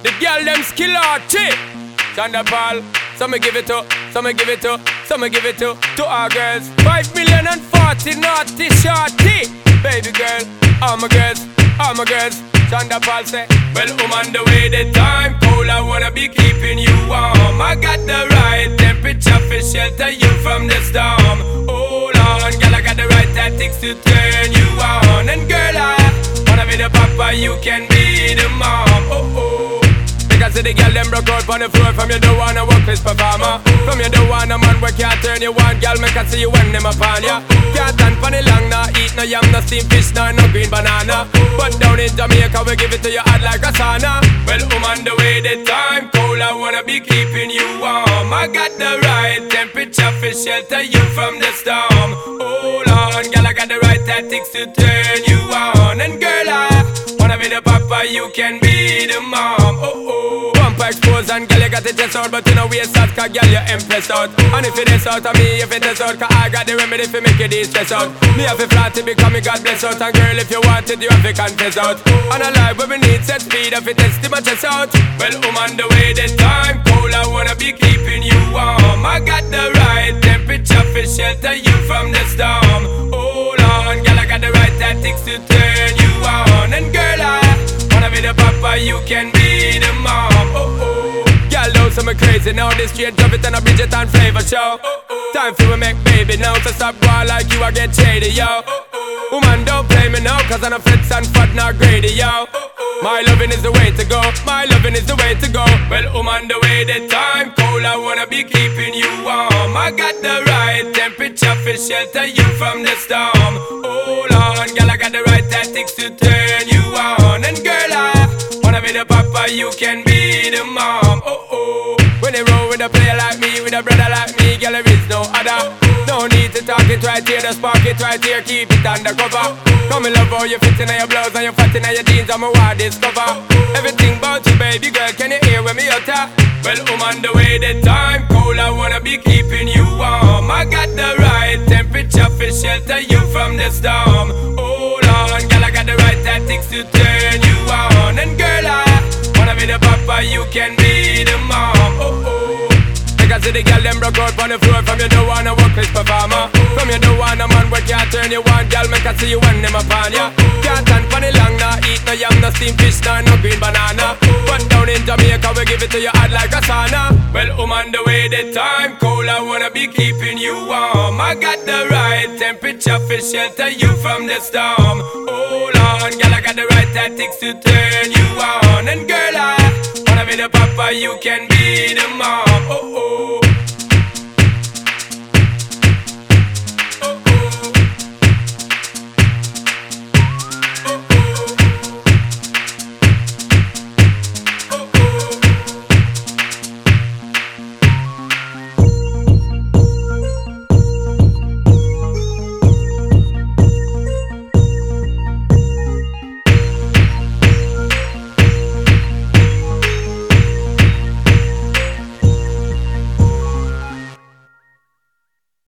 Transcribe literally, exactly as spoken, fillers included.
The girl them skill arty. Chanda Paul, some me give it to, some me give it to, some me give it to, to our girls. Five million and forty naughty shorty. Baby girl, all my girls, all my girls. Chanda Paul say, well, I'm on the way, the time cold, I wanna be keeping you warm. I got the right temperature for shelter you from the storm. Hold on, girl, I got the right tactics to turn you on. And girl, I wanna be the papa, you can be the mom. Oh, oh. Because the girl them broke out on the floor. From you don't wanna work this performer. From you don't want a man where can't turn you on. Girl, make I see you when them upon ya. Can't stand for the long, nah eat no yam, no steamed fish, nah no green banana. But down in Jamaica we give it to you hot like a sauna. Well, I'm on the way, the time cold, I wanna be keeping you warm. I got the right temperature for shelter you from the storm. Hold on, girl, I got the right tactics to turn you on. And girl, I wanna be the papa, you can be the mom. Oh, oh. Bumper exposed and girl, you got the chest out, but you know waist out, cause girl, you empress out. And if it is out of me, if it is out, cause I got the remedy for make you de-stress out. Me have a flat to become me God bless out. And girl, if you want it, you have to confess out. And a life where we need set speed, if it is to my chest out. Well, I'm on the way, the time cold, I wanna be keeping you warm. I got the right temperature for shelter you from the storm. Hold on, girl, I got the right tactics to turn you on. And girl, I wanna be the papa, you can be the mom. Oh, oh. Girl, know some crazy now. This straight drop it and a Bridget and flavor show. Oh, oh. Time for we make baby now. So stop going like you, I get shady, yo. Oh, oh. Woman, don't play me now, cause I'm a fits and fat, not greedy, yo. Oh, oh. My loving is the way to go. My loving is the way to go. Well, I'm on the way, the time cold, I wanna be keeping you warm. I got the right temperature for shelter you from the storm. Hold on, girl, I got the right tactics to turn you on. And girl, I wanna be the papa, you can be the mom. Oh, oh. When they roll with a player like me, with a brother like me, girl, there is no other. No need to talk it right here, just spark it right here, keep it undercover. Come and love how you fit in your blouse and you fat in your jeans, I'm a wild discover. Everything about you, baby girl, can you hear when me utter? Well, I'm on the way, the time cold, I wanna be keeping you warm. I got the right temperature for shelter you from the storm. Hold on, girl, I got the right tactics to turn you on. And girl, I wanna be the papa, you can be the mom. Oh, oh. Because the girl them broke out on the floor. From you don't wanna work this performer. From you don't want a man where can't turn you on. Girl, make I see you when them upon ya. Can't stand for the long, nah eat no yam, no steamed fish, nah no green banana. But down in Jamaica we give it to you hot like a sauna. Well, I'm on the way, the time cold, I wanna be keeping you warm. I got the right temperature for shelter you from the storm. Hold on, girl, I got the right tactics to turn you on. And girl, I wanna be the papa, you can be